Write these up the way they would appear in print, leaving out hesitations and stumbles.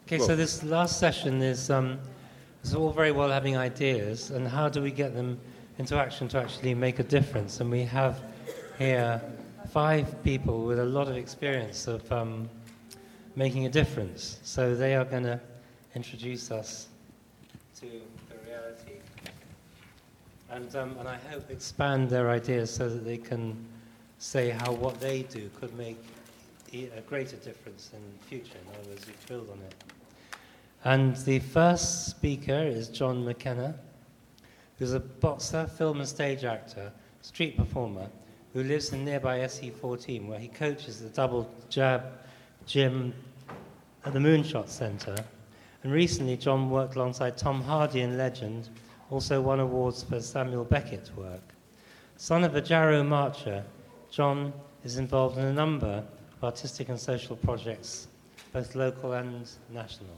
Okay, so this last session is it's all very well having ideas, and how do we get them into action to actually make a difference? And we have here 5 people with a lot of experience of making a difference. So they are going to introduce us to the reality, and I hope expand their ideas so that they can say how what they do could make a greater difference in the future. In other words, we build on it. And the first speaker is John McKenna, who's a boxer, film and stage actor, street performer, who lives in nearby SE14, where he coaches the Double Jab gym at the Moonshot Centre. And recently, John worked alongside Tom Hardy in Legend, also won awards for Samuel Beckett's work. Son of a Jarrow marcher, John is involved in a number of artistic and social projects, both local and national.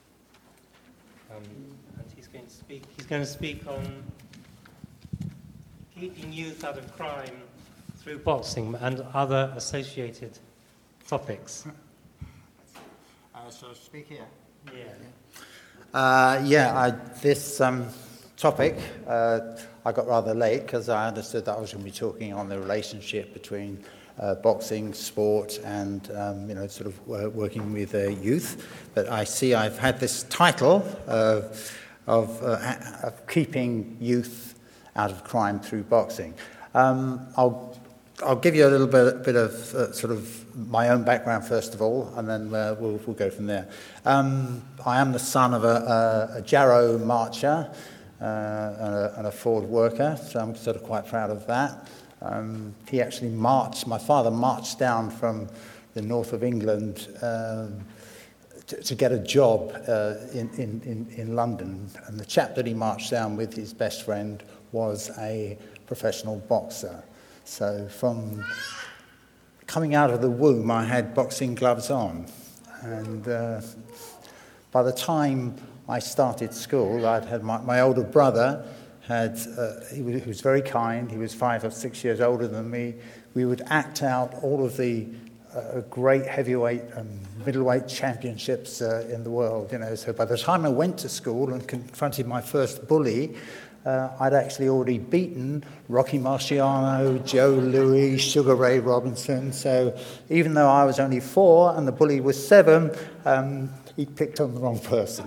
And he's going to speak on keeping youth out of crime through boxing and other associated topics. So speak here. Yeah. This topic, I got rather late because I understood that I was going to be talking on the relationship between boxing, sport, and sort of working with youth. But I see I've had this title of keeping youth out of crime through boxing. I'll give you a little bit of sort of my own background first of all, and then we'll go from there. I am the son of a Jarrow marcher and a Ford worker, so I'm sort of quite proud of that. He actually my father marched down from the north of England to get a job in London. And the chap that he marched down with, his best friend, was a professional boxer. So from coming out of the womb, I had boxing gloves on. And by the time I started school, I'd had my older brother. He was very kind. He was 5 or 6 years older than me. We would act out all of the great heavyweight and middleweight championships in the world. So by the time I went to school and confronted my first bully, I'd actually already beaten Rocky Marciano, Joe Louis, Sugar Ray Robinson. So even though I was only 4 and the bully was 7, he picked on the wrong person.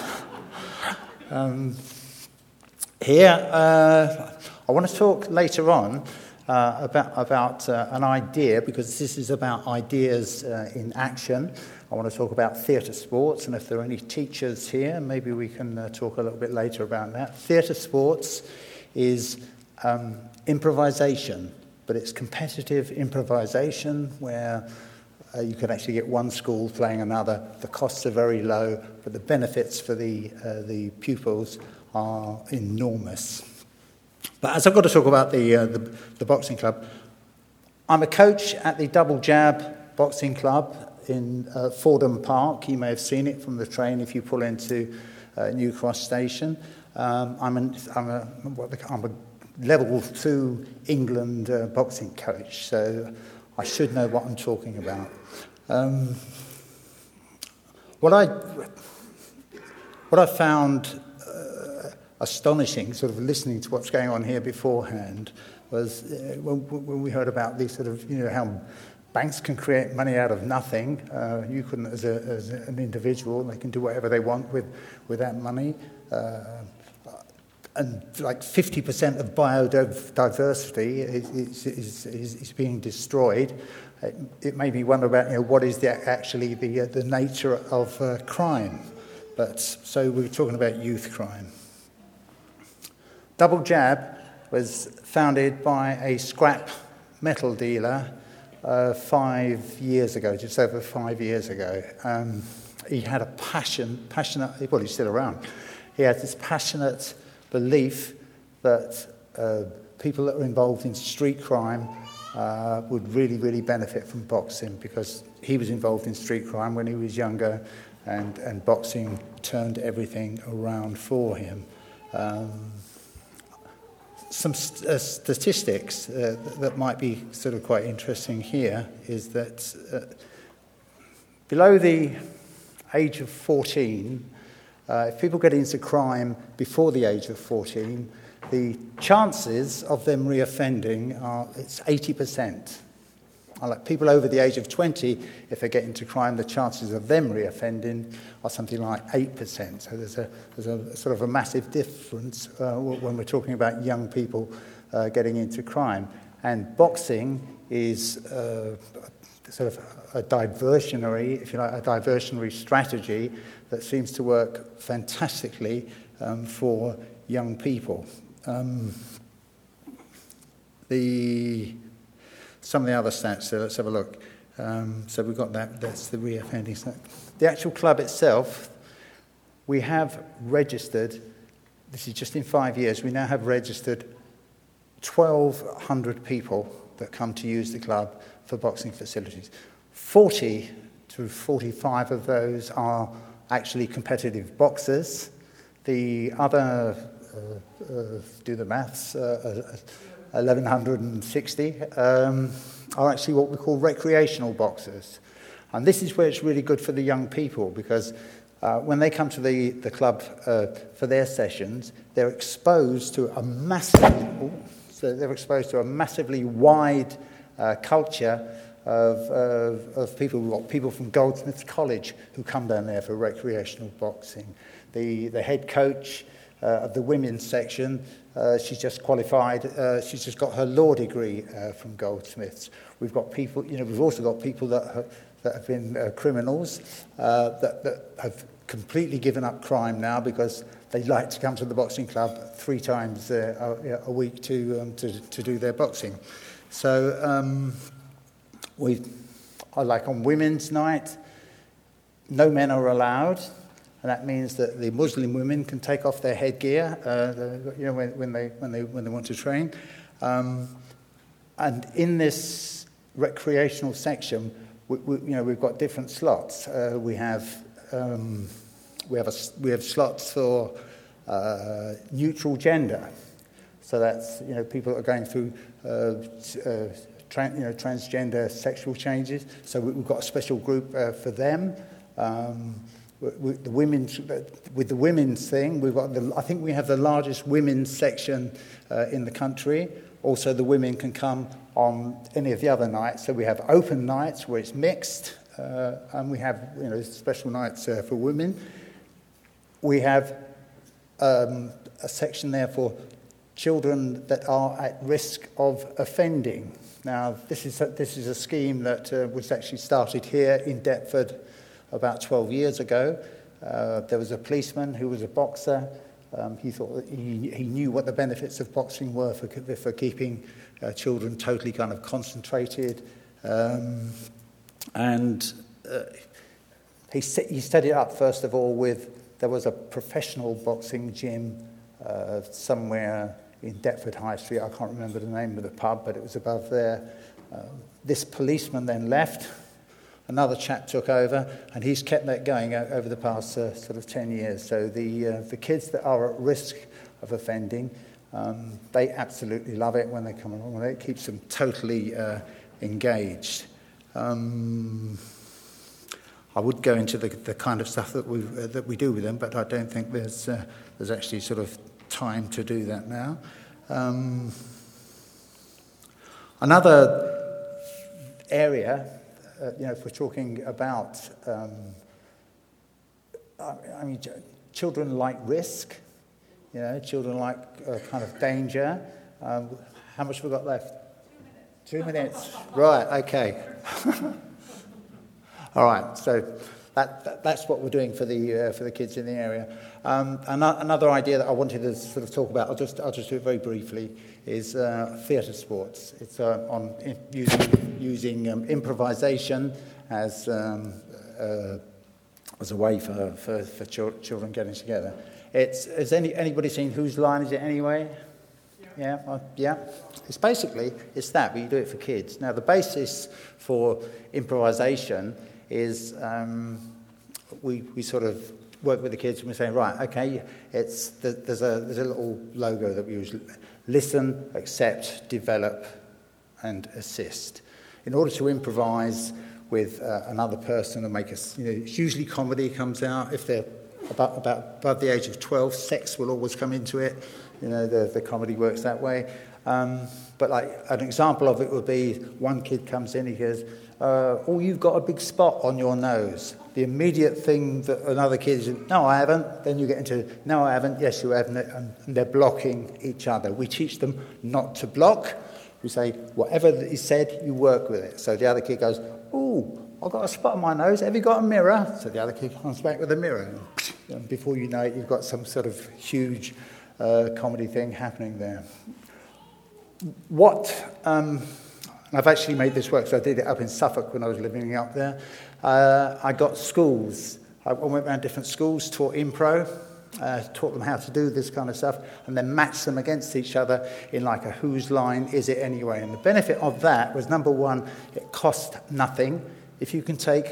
Here, I want to talk later on about an idea, because this is about ideas in action. I want to talk about theatre sports, and if there are any teachers here, maybe we can talk a little bit later about that. Theatre sports is improvisation, but it's competitive improvisation where you can actually get one school playing another. The costs are very low, but the benefits for the pupils are enormous. But as I've got to talk about the boxing club, I'm a coach at the Double Jab Boxing Club in Fordham Park. You may have seen it from the train if you pull into New Cross Station. I'm a level 2 England boxing coach, so I should know what I'm talking about. What I found astonishing, sort of listening to what's going on here beforehand, was when we heard about these sort of, how banks can create money out of nothing. You couldn't, as an individual, they can do whatever they want with that money. And like 50% of biodiversity is being destroyed. It made me wonder about what is actually the nature of crime. But so we're talking about youth crime. Double Jab was founded by a scrap metal dealer 5 years ago, just over 5 years ago. He had a passionate, well, he's still around. He had this passionate belief that people that are involved in street crime would really, really benefit from boxing, because he was involved in street crime when he was younger, and boxing turned everything around for him. Some statistics that might be sort of quite interesting here is that below the age of 14, if people get into crime before the age of 14, the chances of them reoffending it's 80%. Like people over the age of 20, if they get into crime, the chances of them reoffending are something like 8%. So there's a sort of a massive difference when we're talking about young people getting into crime. And boxing is sort of a diversionary, if you like, a diversionary strategy that seems to work fantastically for young people. Some of the other stats, so let's have a look. So we've got that's the reoffending stat. The actual club itself, we have registered, this is just in 5 years, we now have registered 1,200 people that come to use the club for boxing facilities. 40 to 45 of those are actually competitive boxers. The other, do the maths, 1,160 are actually what we call recreational boxers. And this is where it's really good for the young people, because when they come to the club for their sessions, they're exposed to a massively wide culture of people. We've got people from Goldsmiths College who come down there for recreational boxing. The head coach of the women's section, she's just qualified. She's just got her law degree from Goldsmiths. We've got people. We've also got people that have been criminals that have completely given up crime now because they like to come to the boxing club 3 times a week to do their boxing. So like on Women's Night, no men are allowed. And that means that the Muslim women can take off their headgear, when they want to train. And in this recreational section, we've got different slots. We have slots for neutral gender. So that's people that are going through transgender sexual changes. So we've got a special group for them. With the women's thing, I think we have the largest women's section in the country. Also, the women can come on any of the other nights. So we have open nights where it's mixed, and we have special nights for women. We have a section there for children that are at risk of offending. Now, this is a scheme that was actually started here in Deptford about 12 years ago. There was a policeman who was a boxer. He thought that he knew what the benefits of boxing were for keeping children totally kind of concentrated. And he set it up, first of all, there was a professional boxing gym somewhere in Deptford High Street. I can't remember the name of the pub, but it was above there. This policeman then left. Another chap took over, and he's kept that going over the past sort of 10 years. So the kids that are at risk of offending, they absolutely love it when they come along. It keeps them totally engaged. I would go into the kind of stuff that we do with them, but I don't think there's actually sort of time to do that now. Another area. If we're talking about, children like risk, children like kind of danger. How much have we got left? 2 minutes. Right, okay. All right, so that's what we're doing for the kids in the area. Another idea that I wanted to sort of talk about, I'll just do it very briefly, is theatre sports. It's on using improvisation as a way for children getting together. Has anybody seen Whose Line Is It Anyway? Yeah. It's that, but you do it for kids. Now, the basis for improvisation is we sort of work with the kids and we say, right, okay, there's a little logo that we use: listen, accept, develop, and assist. In order to improvise, with another person and make us, usually comedy comes out. If they're above the age of 12, sex will always come into it. The comedy works that way. But like an example of it would be one kid comes in, he goes, "Oh, you've got a big spot on your nose." The immediate thing that another kid is, "No, I haven't." Then you get into, "No, I haven't." "Yes, you haven't." And they're blocking each other. We teach them not to block. We say, whatever is said, you work with it. So the other kid goes, "Oh, I've got a spot on my nose. Have you got a mirror?" So the other kid comes back with a mirror. And before you know it, you've got some sort of huge comedy thing happening there. I've actually made this work, so I did it up in Suffolk when I was living up there. I got schools. I went around different schools, taught impro, taught them how to do this kind of stuff, and then matched them against each other in like a whose line is it anyway. And the benefit of that was, number one, it cost nothing. If you can take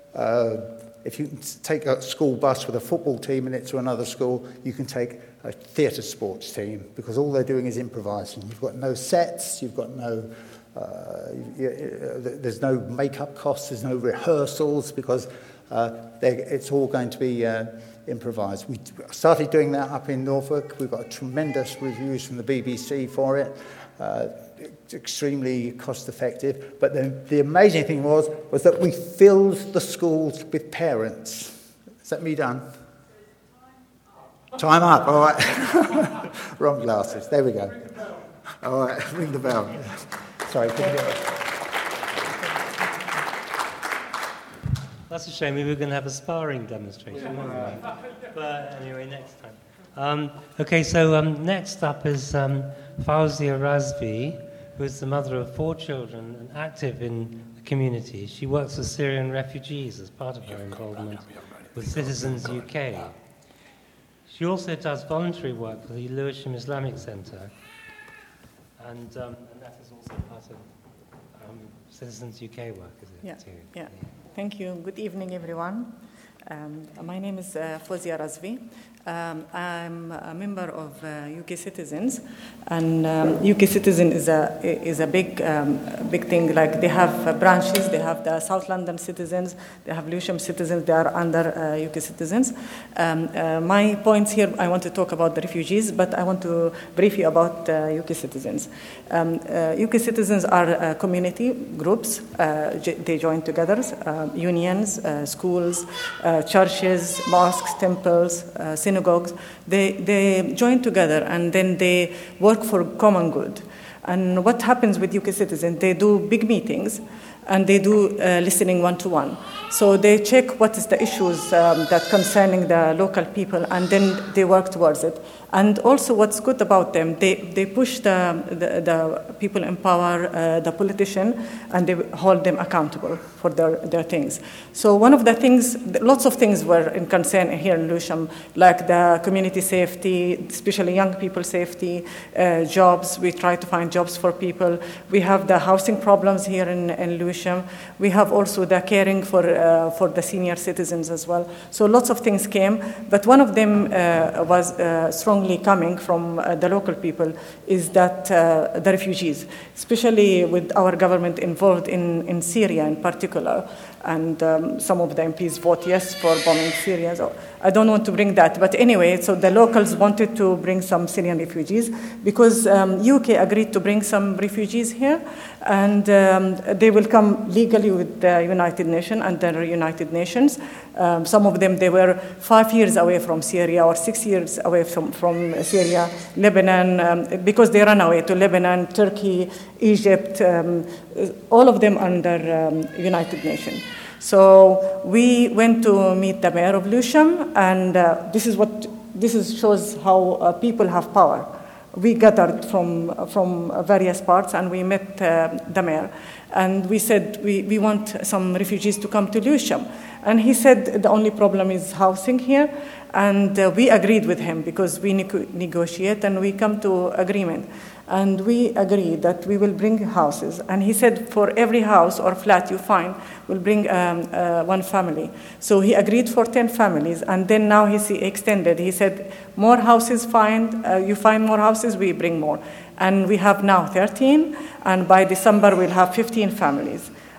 a school bus with a football team in it to another school, you can take a theatre sports team, because all they're doing is improvising. You've got no sets, you've got no... there's no makeup costs, there's no rehearsals, because it's all going to be improvised. We started doing that up in Norfolk. We've got tremendous reviews from the BBC for it. It's extremely cost effective. But the amazing thing was that we filled the schools with parents. Is that me done? Time up, all right. Wrong glasses. There we go. All right, ring the bell. Sorry, couldn't get it. That's a shame. We were going to have a sparring demonstration, wasn't we? But anyway, next time. Okay, so next up is Fawzia Razvi, who is the mother of 4 children and active in the community. She works with Syrian refugees as part of her involvement with Citizens UK. She also does voluntary work for the Lewisham Islamic Centre, and that is also part of Citizens UK work, is it? Too? Yeah. Thank you. Good evening, everyone. My name is Fawzia Razvi. I'm a member of UK Citizens, and UK Citizen is a big thing. Like, they have branches. They have the South London Citizens. They have Lewisham Citizens. They are under UK Citizens. My points here, I want to talk about the refugees, but I want to brief you about UK Citizens. UK Citizens are community groups. They join together, unions, schools, churches, mosques, temples, synagogues. They join together, and then they work for common good. And what happens with UK Citizens, they do big meetings, and they do listening one-to-one. So they check what is the issues that concerning the local people, and then they work towards it. And also, what's good about them, they push the people in power, the politician, and they hold them accountable for their things. So one of the things, lots of things were in concern here in Lewisham, like the community safety, especially young people safety, jobs. We try to find jobs for people. We have the housing problems here in Lewisham. We have also the caring for the senior citizens as well. So lots of things came, but one of them was strongly coming from the local people, is that the refugees, especially with our government involved in Syria in particular, and some of the MPs vote yes for bombing Syria. So I don't want to bring that, but anyway, so the locals wanted to bring some Syrian refugees because UK agreed to bring some refugees here, and they will come legally with the United Nations, under United Nations. Some of them, they were 5 years away from Syria or 6 years away from Syria, Lebanon, because they ran away to Lebanon, Turkey, Egypt, all of them under United Nations. So we went to meet the mayor of Lewisham, and this shows how people have power. We gathered from various parts, and we met the mayor. And we said, we want some refugees to come to Lewisham. And he said, the only problem is housing here. And we agreed with him, because we negotiate and we come to agreement. And we agreed that we will bring houses. And he said, for every house or flat you find, we'll bring one family. So he agreed for 10 families. And then now he extended. He said, more houses you find more houses, we bring more. And we have now 13. And by December, we'll have 15 families.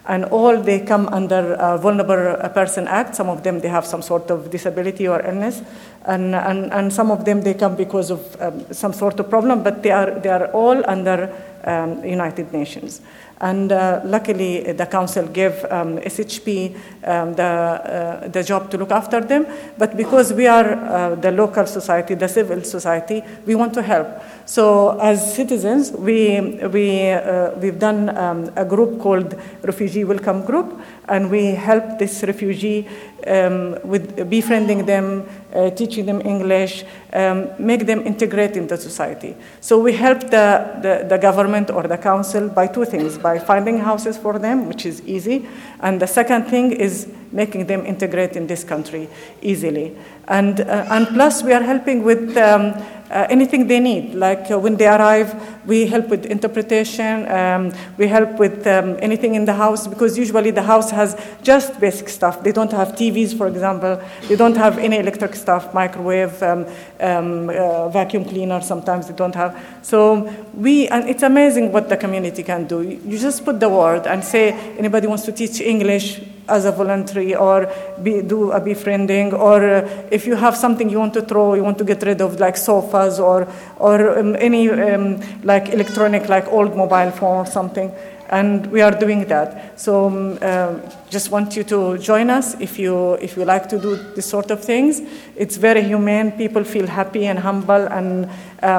And all they come under Vulnerable Person Act. Some of them, they have some sort of disability or illness. And some of them, they come because of some sort of problem, but they are all under United Nations. And luckily, the council gave SHP the job to look after them. But because we are the local society, the civil society, we want to help. So as citizens, we've done a group called Refugee Welcome Group, and we help this refugee with befriending them, teaching them English, make them integrate into society. So we help the government or the council by two things: by finding houses for them, which is easy, and the second thing is making them integrate in this country easily. And plus, we are helping with anything they need. Like when they arrive, we help with interpretation. We help with anything in the house, because usually the house has just basic stuff. They don't have TVs, for example. They don't have any electric stuff, microwave, vacuum cleaner. Sometimes they don't have. So and it's amazing what the community can do. You just put the word and say, anybody wants to teach English as a voluntary, or do a befriending, or if you have something you want to throw, you want to get rid of, like sofas or any like electronic, like old mobile phone or something, and we are doing that. So just want you to join us if you like to do this sort of things. It's very humane. People feel happy and humble, and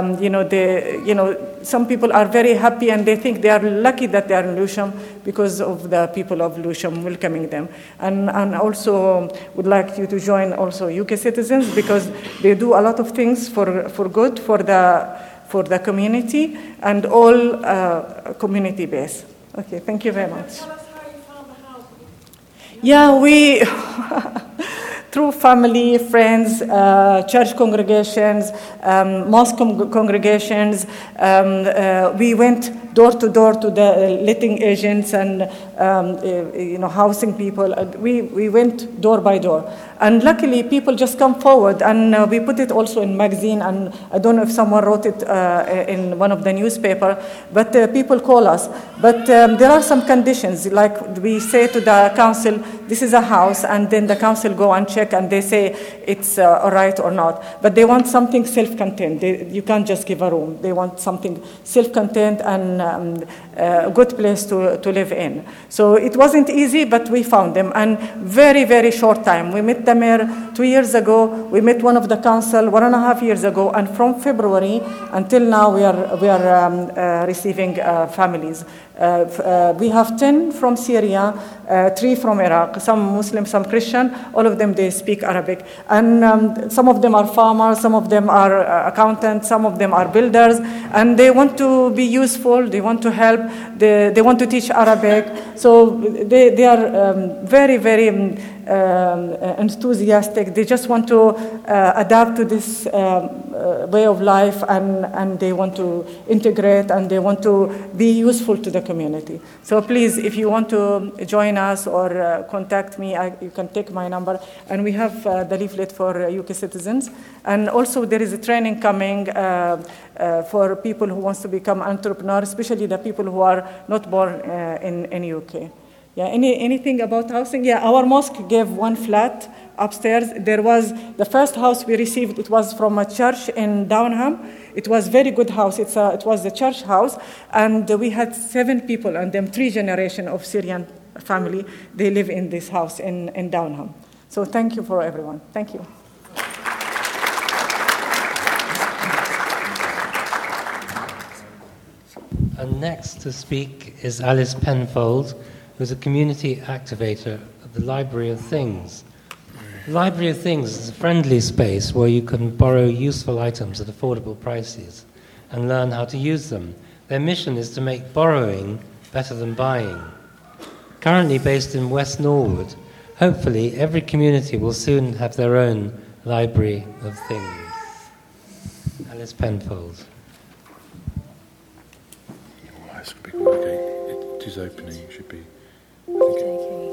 some people are very happy and they think they are lucky that they are in Lewisham because of the people of Lewisham welcoming them. And also would like you to join also UK Citizens, because they do a lot of things for good for the community, and all community based. Okay, thank you very much. Tell us how you found the house. Yeah, we through family, friends, church congregations, mosque congregations. We went door to door to the letting agents and housing people. We went door by door, and luckily people just come forward, and we put it also in magazine. And I don't know if someone wrote it in one of the newspaper, but people call us. But there are some conditions, like we say to the council, this is a house, and then the council go and check, and they say it's all right or not. But they want something self-contained. You can't just give a room. They want something self-contained and a good place to live in. So it wasn't easy, but we found them. And very, very short time. We met the mayor 2 years ago. We met one of the council 1.5 years ago. And from February until now, we are receiving families. We have 10 from Syria, 3 from Iraq, some Muslim, some Christian. All of them, they speak Arabic. And some of them are farmers, some of them are accountants, some of them are builders. And they want to be useful, they want to help, they want to teach Arabic. So they are very, very enthusiastic. They just want to adapt to this way of life, and they want to integrate, and they want to be useful to the community. So please, if you want to join us or contact me, you can take my number. And we have the leaflet for UK citizens. And also there is a training coming for people who wants to become entrepreneurs, especially the people who are not born in UK. Yeah, anything about housing? Yeah, our mosque gave one flat upstairs. There was the first house we received. It was from a church in Downham. It was very good house. It was the church house, and we had 7 people, and them 3 generations of Syrian family. They live in this house in Downham. So thank you for everyone. Thank you. And next to speak is Alice Penfold, who's a community activator at the Library of Things. The Library of Things is a friendly space where you can borrow useful items at affordable prices and learn how to use them. Their mission is to make borrowing better than buying. Currently based in West Norwood, hopefully every community will soon have their own Library of Things. Alice Penfold. It's a big one, okay. It is opening, it should be. Okay.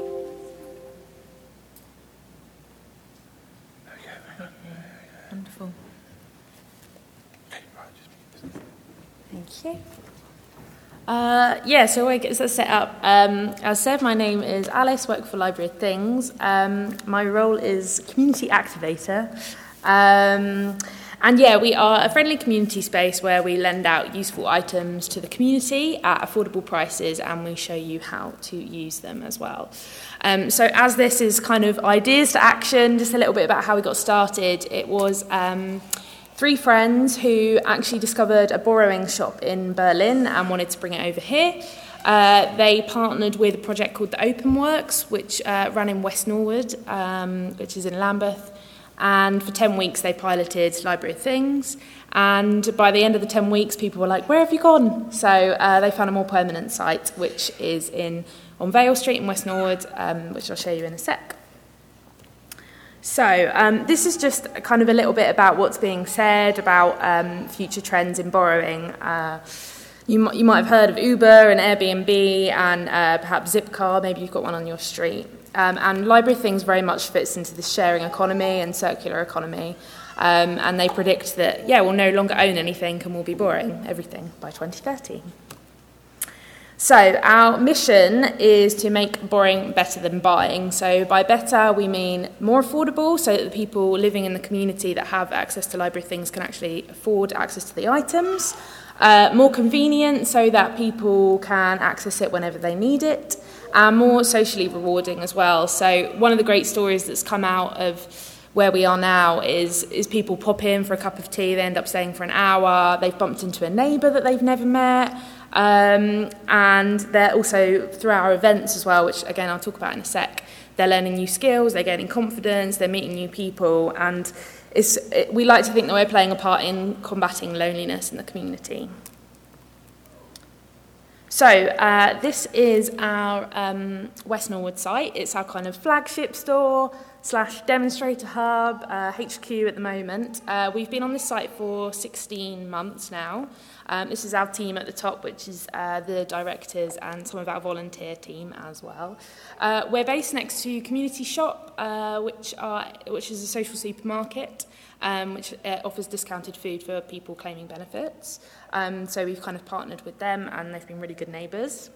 Wonderful. Thank you. So I get set up. As said, my name is Alice, work for Library of Things. My role is community activator. We are a friendly community space where we lend out useful items to the community at affordable prices, and we show you how to use them as well. So as this is kind of ideas to action, just a little bit about how we got started. It was 3 friends who actually discovered a borrowing shop in Berlin and wanted to bring it over here. They partnered with a project called the Open Works, which ran in West Norwood, which is in Lambeth. And for 10 weeks, they piloted Library of Things. And by the end of the 10 weeks, people were like, where have you gone? So they found a more permanent site, which is on Vale Street in West Norwood, which I'll show you in a sec. So this is just kind of a little bit about what's being said about future trends in borrowing. You might have heard of Uber and Airbnb and perhaps Zipcar. Maybe you've got one on your street. And Library of Things very much fits into this sharing economy and circular economy. And they predict that, we'll no longer own anything and we'll be borrowing everything by 2030. So our mission is to make borrowing better than buying. So by better, we mean more affordable, so that the people living in the community that have access to Library of Things can actually afford access to the items. More convenient, so that people can access it whenever they need it. And more socially rewarding as well. So one of the great stories that's come out of where we are now is people pop in for a cup of tea, they end up staying for an hour, they've bumped into a neighbour that they've never met, and they're also, through our events as well, which again I'll talk about in a sec, they're learning new skills, they're gaining confidence, they're meeting new people, and we like to think that we're playing a part in combating loneliness in the community. So this is our West Norwood site. It's our kind of flagship store / demonstrator hub, HQ at the moment. We've been on this site for 16 months now. This is our team at the top, which is the directors and some of our volunteer team as well. We're based next to Community Shop, which is a social supermarket, which offers discounted food for people claiming benefits. So we've kind of partnered with them, and they've been really good neighbours.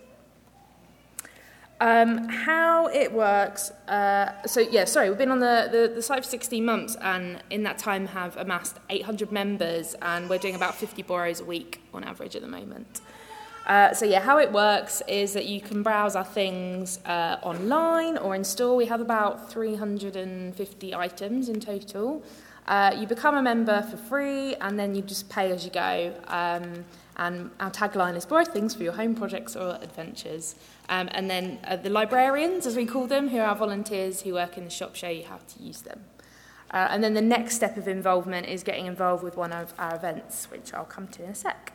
How it works, we've been on the site for 16 months, and in that time have amassed 800 members, and we're doing about 50 borrows a week on average at the moment. How it works is that you can browse our things online or in store. We have about 350 items in total. You become a member for free, and then you just pay as you go. And our tagline is borrow things for your home projects or adventures. And then the librarians, as we call them, who are our volunteers who work in the shop, show you how to use them. And then the next step of involvement is getting involved with one of our events, which I'll come to in a sec.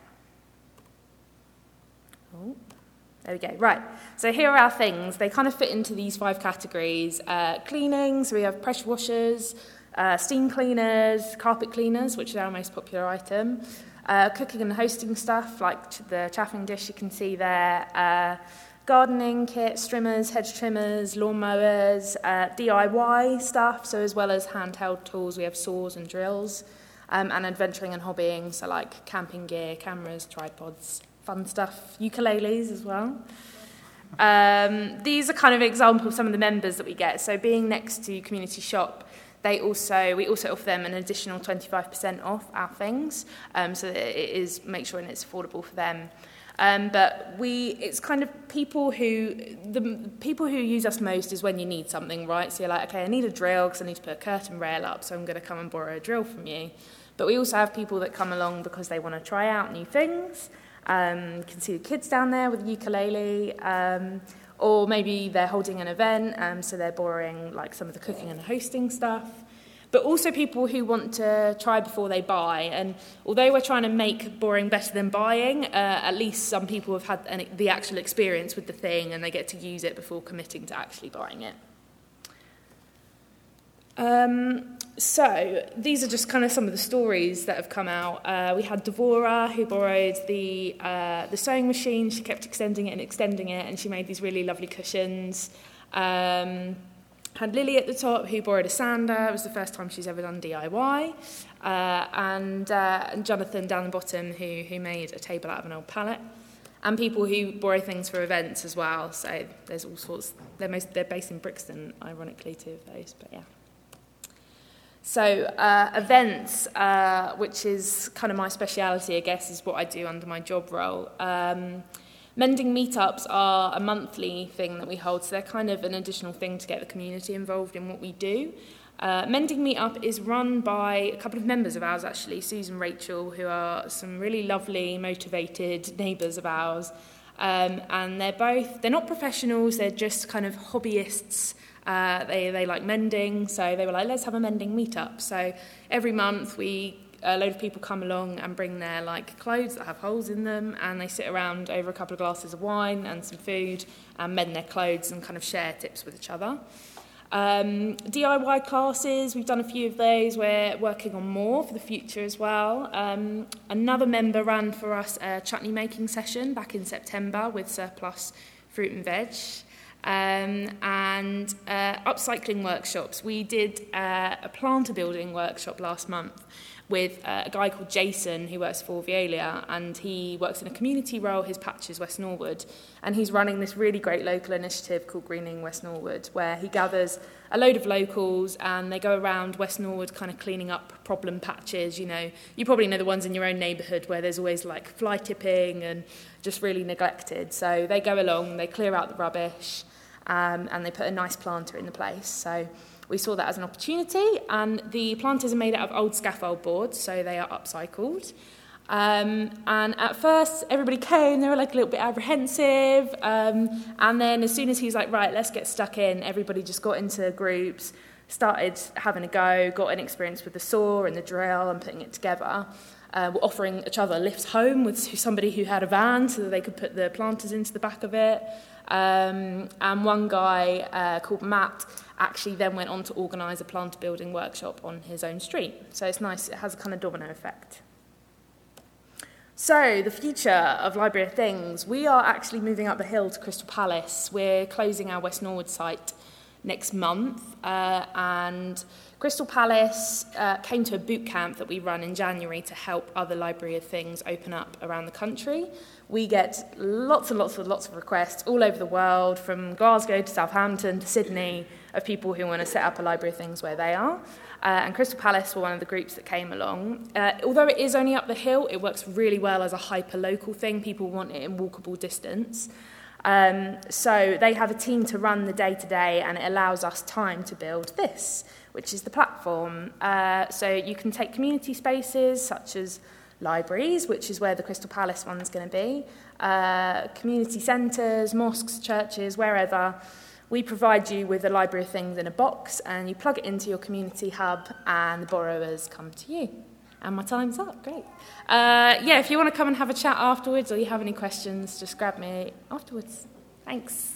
Oh, there we go. Right. So here are our things. They kind of fit into these 5 categories. Cleaning, so we have pressure washers, steam cleaners, carpet cleaners, which is our most popular item. Cooking and hosting stuff, like the chaffing dish you can see there. Gardening kits, trimmers, hedge trimmers, lawn mowers, DIY stuff, so as well as handheld tools, we have saws and drills, and adventuring and hobbying, so like camping gear, cameras, tripods, fun stuff, ukuleles as well. These are kind of examples of some of the members that we get. So being next to Community Shop, we also offer them an additional 25% off our things, so that it is make sure it's affordable for them. But it's kind of the people who use us most is when you need something, right? So you're like, okay, I need a drill because I need to put a curtain rail up, so I'm going to come and borrow a drill from you. But we also have people that come along because they want to try out new things. You can see the kids down there with a ukulele, or maybe they're holding an event, so they're borrowing like some of the cooking and hosting stuff. But also people who want to try before they buy. And although we're trying to make borrowing better than buying, at least some people have had the actual experience with the thing and they get to use it before committing to actually buying it. So these are just kind of some of the stories that have come out. We had Devora, who borrowed the sewing machine. She kept extending it, and she made these really lovely cushions. Had Lily at the top, who borrowed a sander. It was the first time she's ever done DIY. And Jonathan down the bottom, who made a table out of an old pallet. and people who borrow things for events as well. So there's all sorts. They're based in Brixton, ironically, two of those, but yeah. So events, which is kind of my speciality, I guess, is what I do under my job role. Mending meetups are a monthly thing that we hold, so they're kind of an additional thing to get the community involved in what we do. Mending Meetup is run by a couple of members of ours, actually, Susan and Rachel, who are some really lovely, motivated neighbours of ours. And they're not professionals, they're just kind of hobbyists. They like mending, so they were like, let's have a mending meetup. So every month a load of people come along and bring their like clothes that have holes in them, and they sit around over a couple of glasses of wine and some food and mend their clothes and kind of share tips with each other. DIY classes, we've done a few of those. We're working on more for the future as well. Another member ran for us a chutney making session back in September with surplus fruit and veg. And upcycling workshops. We did a planter building workshop last month with a guy called Jason who works for Veolia, and he works in a community role. His patch is West Norwood, and he's running this really great local initiative called Greening West Norwood, where he gathers a load of locals and they go around West Norwood kind of cleaning up problem patches. You know, you probably know the ones in your own neighbourhood where there's always like fly tipping and just really neglected. So they go along, they clear out the rubbish, and they put a nice planter in the place. So we saw that as an opportunity, and the planters are made out of old scaffold boards, so they are upcycled. And at first, everybody came, they were like a little bit apprehensive, and then as soon as he's like, right, let's get stuck in, everybody just got into groups, started having a go, got an experience with the saw and the drill and putting it together. We're offering each other lifts home with somebody who had a van so that they could put the planters into the back of it. And one guy called Matt actually then went on to organise a planter building workshop on his own street. So it's nice, it has a kind of domino effect. So the future of Library of Things, we are actually moving up the hill to Crystal Palace. We're closing our West Norwood site next month, and Crystal Palace came to a boot camp that we run in January to help other Library of Things open up around the country. We get lots of requests all over the world, from Glasgow to Southampton to Sydney, of people who want to set up a Library of Things where they are. And Crystal Palace were one of the groups that came along. Although it is only up the hill, it works really well as a hyper-local thing. People want it in walkable distance. So they have a team to run the day-to-day, and it allows us time to build this, which is the platform. So you can take community spaces such as libraries, which is where the Crystal Palace one's going to be, community centres, mosques, churches, wherever. We provide you with a Library of Things in a box, and you plug it into your community hub, and the borrowers come to you. And my time's up, great. If you want to come and have a chat afterwards, or you have any questions, just grab me afterwards. Thanks.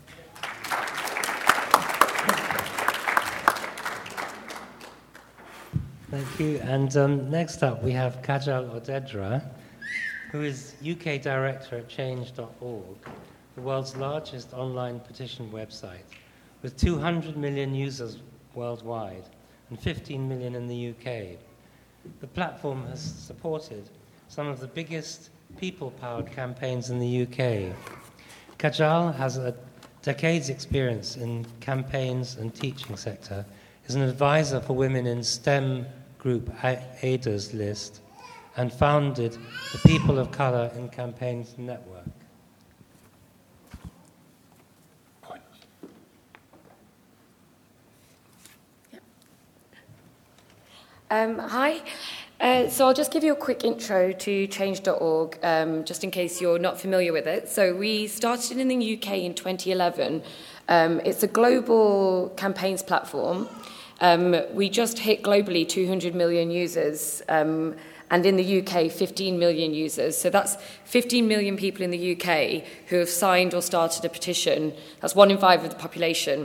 Thank you. And next up, we have Kajal Odedra, who is UK Director at Change.org, the world's largest online petition website, with 200 million users worldwide and 15 million in the UK. The platform has supported some of the biggest people-powered campaigns in the UK. Kajal has a decade's experience in campaigns and teaching sector, is an advisor for women in STEM group AIDA's list, and founded the People of Colour in Campaigns Network. Hi. So I'll just give you a quick intro to Change.org, just in case you're not familiar with it. So we started in the UK in 2011. It's a global campaigns platform. We just hit globally 200 million users, and in the UK, 15 million users. So that's 15 million people in the UK who have signed or started a petition. That's 1 in 5 of the population.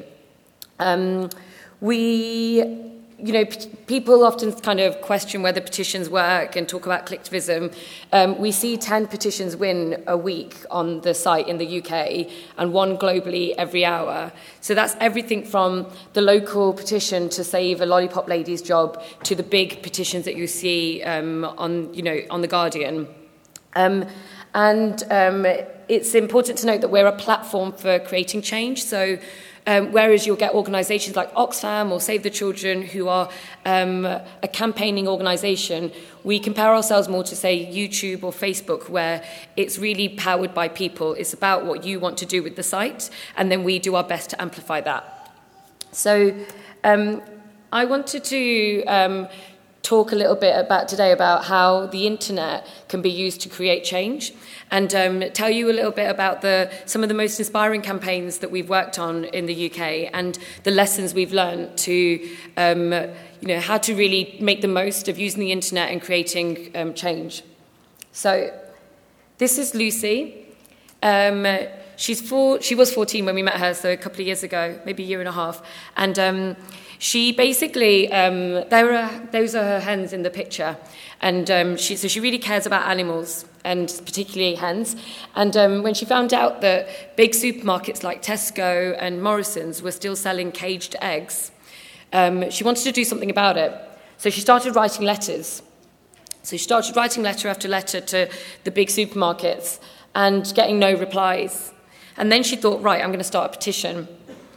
People often kind of question whether petitions work and talk about collectivism. We see 10 petitions win a week on the site in the UK and 1 globally every hour. So that's everything from the local petition to save a lollipop lady's job to the big petitions that you see on The Guardian. It's important to note that we're a platform for creating change. So whereas you'll get organisations like Oxfam or Save the Children, who are a campaigning organisation, we compare ourselves more to, say, YouTube or Facebook, where it's really powered by people. It's about what you want to do with the site, and then we do our best to amplify that. So I wanted to talk a little bit today about how the internet can be used to create change, and tell you a little bit about some of the most inspiring campaigns that we've worked on in the UK and the lessons we've learned to, how to really make the most of using the internet and creating change. So this is Lucy. She was 14 when we met her, so a couple of years ago, maybe a year and a half, and she basically, those are her hens in the picture, and she really cares about animals, and particularly hens. And when she found out that big supermarkets like Tesco and Morrison's were still selling caged eggs, she wanted to do something about it. So she started writing letters. So she started writing letter after letter to the big supermarkets and getting no replies. And then she thought, right, I'm going to start a petition.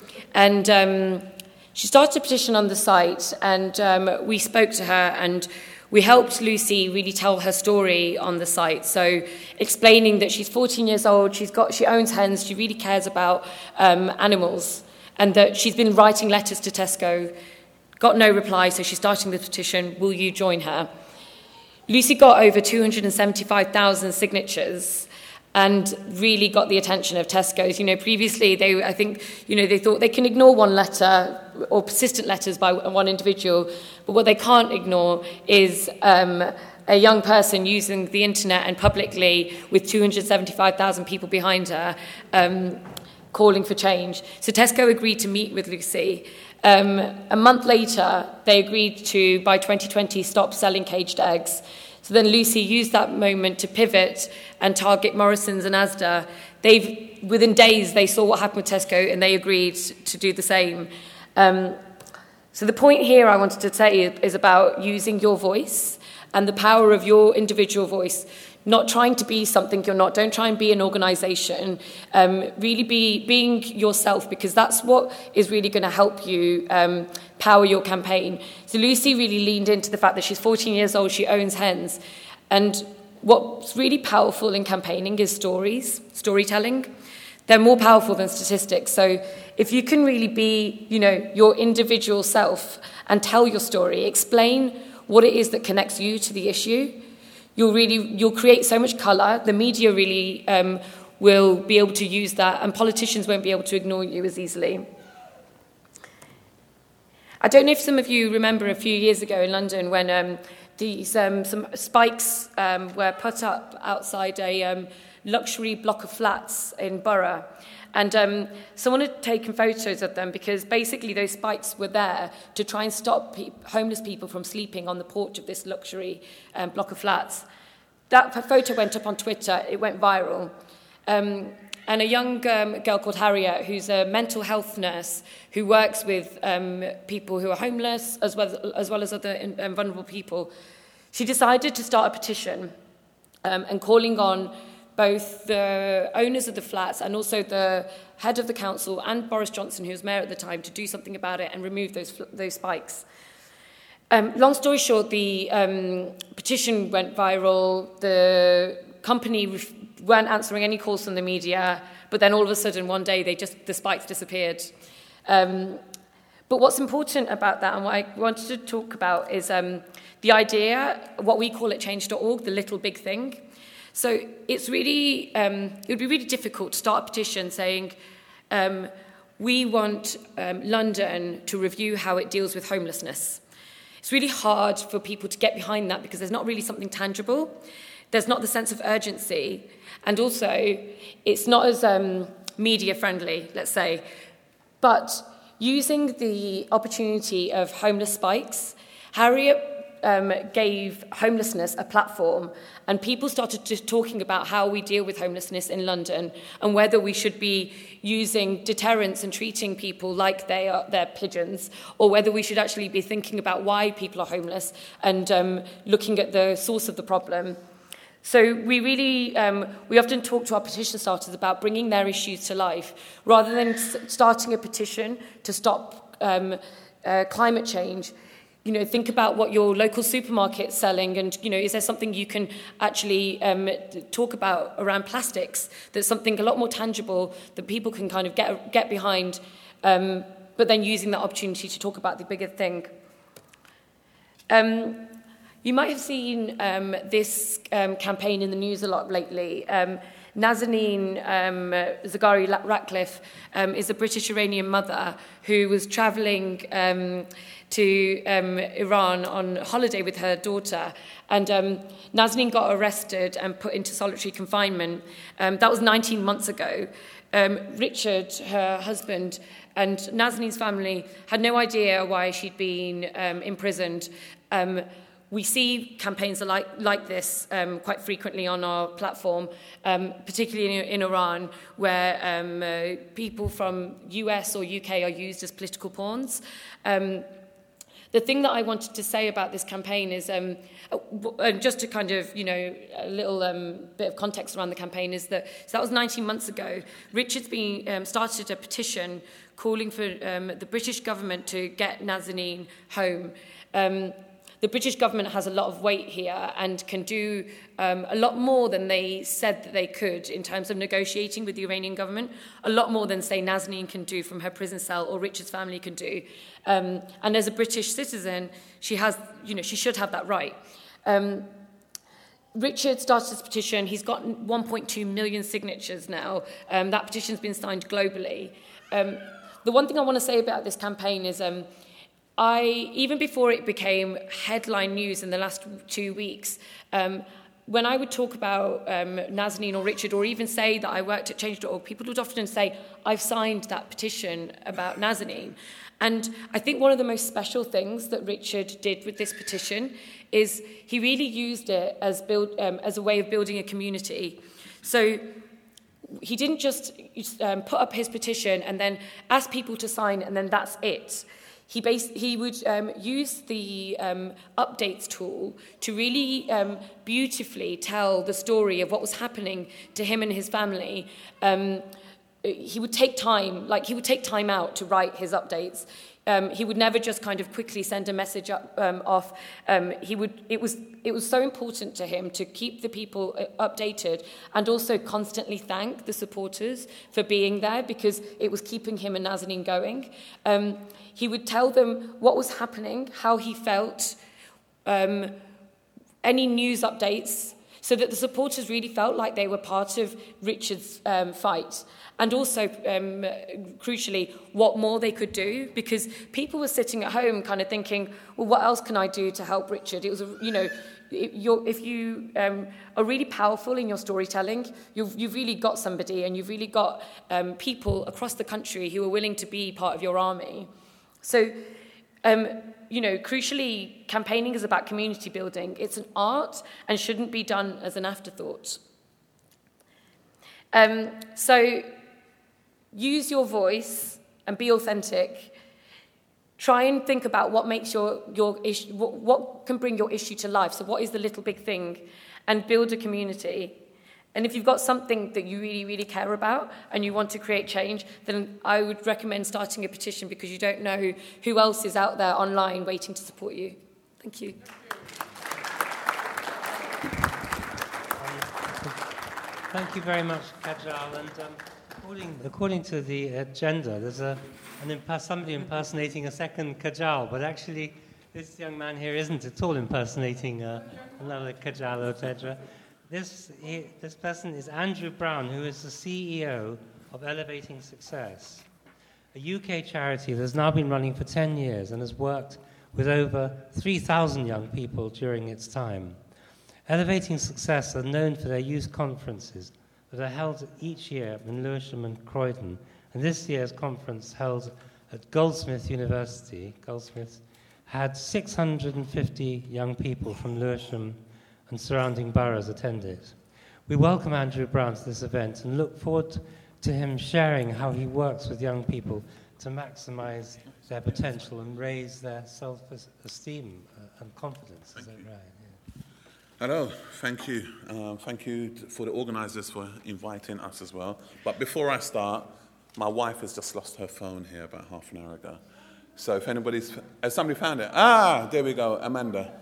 And she started a petition on the site, and we spoke to her, and we helped Lucy really tell her story on the site. So explaining that she's 14 years old, she owns hens, she really cares about animals, and that she's been writing letters to Tesco, got no reply, so she's starting the petition, will you join her? Lucy got over 275,000 signatures, and really got the attention of Tesco's. Previously, they thought they can ignore one letter or persistent letters by one individual, but what they can't ignore is a young person using the internet and publicly with 275,000 people behind her calling for change. So Tesco agreed to meet with Lucy. A month later, they agreed to, by 2020, stop selling caged eggs. So then Lucy used that moment to pivot and target Morrison's and Asda. Within days, they saw what happened with Tesco, and they agreed to do the same. So the point here I wanted to say is about using your voice and the power of your individual voice, not trying to be something you're not. Don't try and be an organisation. Really being yourself, because that's what is really going to help you power your campaign. So Lucy really leaned into the fact that she's 14 years old, she owns hens. And what's really powerful in campaigning is storytelling. They're more powerful than statistics. So if you can really be, your individual self and tell your story, explain what it is that connects you to the issue, you'll create so much colour. The media really will be able to use that, and politicians won't be able to ignore you as easily. I don't know if some of you remember a few years ago in London when some spikes were put up outside a luxury block of flats in Borough. And someone had taken photos of them because basically those spikes were there to try and stop homeless people from sleeping on the porch of this luxury block of flats. That photo went up on Twitter, it went viral. And a young girl called Harriet, who's a mental health nurse who works with people who are homeless as well as other vulnerable people, she decided to start a petition and calling on both the owners of the flats and also the head of the council and Boris Johnson, who was mayor at the time, to do something about it and remove those spikes. Long story short, the petition went viral. The company weren't answering any calls from the media, but then all of a sudden one day the spikes disappeared. But what's important about that and what I wanted to talk about is the idea, what we call at change.org, the little big thing. So it's really, it would be really difficult to start a petition saying, we want London to review how it deals with homelessness. It's really hard for people to get behind that because there's not really something tangible. There's not the sense of urgency. And also, it's not as media friendly, let's say. But using the opportunity of homeless spikes, Harriet gave homelessness a platform, and people started just talking about how we deal with homelessness in London and whether we should be using deterrence and treating people like they're pigeons, or whether we should actually be thinking about why people are homeless and looking at the source of the problem. So we really, we often talk to our petition starters about bringing their issues to life, rather than starting a petition to stop climate change. You know, think about what your local supermarket's selling, and, you know, is there something you can actually talk about around plastics? That's something a lot more tangible that people can kind of get behind, but then using that opportunity to talk about the bigger thing. You might have seen this campaign in the news a lot lately. Nazanin Zaghari-Ratcliffe is a British Iranian mother who was travelling to Iran on holiday with her daughter. And Nazanin got arrested and put into solitary confinement. That was 19 months ago. Richard, her husband, and Nazanin's family had no idea why she'd been imprisoned. We see campaigns like this quite frequently on our platform, particularly in Iran, where people from US or UK are used as political pawns. The thing that I wanted to say about this campaign is, just to kind of, you know, a little bit of context around the campaign, is that, so that was 19 months ago. Richard's started a petition calling for the British government to get Nazanin home. The British government has a lot of weight here and can do a lot more than they said that they could in terms of negotiating with the Iranian government, a lot more than, say, Nazanin can do from her prison cell or Richard's family can do. And as a British citizen, she has, you know, she should have that right. Richard started this petition. He's got 1.2 million signatures now. That petition's been signed globally. The one thing I want to say about this campaign is even before it became headline news in the last 2 weeks, when I would talk about Nazanin or Richard, or even say that I worked at Change.org, people would often say, I've signed that petition about Nazanin. And I think one of the most special things that Richard did with this petition is he really used it as a way of building a community. So he didn't just put up his petition and then ask people to sign and then that's it. He would use the updates tool to really beautifully tell the story of what was happening to him and his family. He would take time out to write his updates. He would never just kind of quickly send a message off. It was so important to him to keep the people updated and also constantly thank the supporters for being there, because it was keeping him and Nazanin going. He would tell them what was happening, how he felt, any news updates, so that the supporters really felt like they were part of Richard's fight. And also, crucially, what more they could do, because people were sitting at home kind of thinking, well, what else can I do to help Richard? It was, if you are really powerful in your storytelling, you've really got somebody, and you've really got people across the country who are willing to be part of your army. So, crucially, campaigning is about community building. It's an art and shouldn't be done as an afterthought. So use your voice and be authentic. Try and think about what makes your issue, what can bring your issue to life. So what is the little big thing? And build a community. And if you've got something that you really, really care about and you want to create change, then I would recommend starting a petition, because you don't know who else is out there online waiting to support you. Thank you. Thank you very much, Kajal. And according to the agenda, there's somebody impersonating a second Kajal, but actually this young man here isn't at all impersonating another Kajal or Tedra. This person is Andrew Brown, who is the CEO of Elevating Success, a UK charity that has now been running for 10 years and has worked with over 3,000 young people during its time. Elevating Success are known for their youth conferences that are held each year in Lewisham and Croydon. And this year's conference, held at Goldsmith University, Goldsmith, had 650 young people from Lewisham and surrounding boroughs attend it. We welcome Andrew Brown to this event and look forward to him sharing how he works with young people to maximize their potential and raise their self-esteem and confidence. Is that right? Hello, thank you. Thank you for the organisers for inviting us as well. But before I start, my wife has just lost her phone here about half an hour ago. So if has somebody found it? Ah, there we go, Amanda.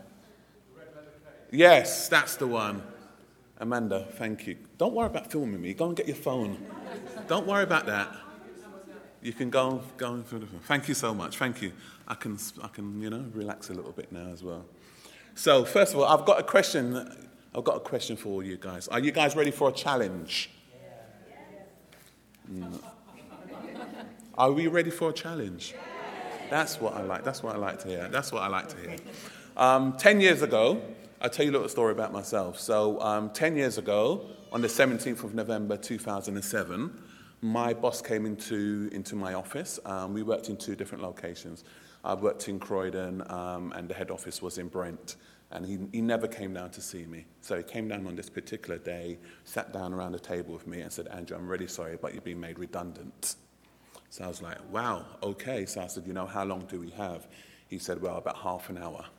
Yes, that's the one. Amanda, thank you. Don't worry about filming me. Go and get your phone. Don't worry about that. You can go through the phone. Thank you so much. Thank you. I can relax a little bit now as well. So first of all, I've got a question. I've got a question for all you guys. Are you guys ready for a challenge? No. Are we ready for a challenge? That's what I like. That's what I like to hear. That's what I like to hear. 10 years ago, I'll tell you a little story about myself. So 10 years ago, on the 17th of November 2007, my boss came into my office. We worked in 2 different locations. I worked in Croydon, and the head office was in Brent. And he never came down to see me. So he came down on this particular day, sat down around the table with me and said, Andrew, I'm really sorry, but you've been made redundant. So I was like, wow, okay. So I said, how long do we have? He said, well, about half an hour.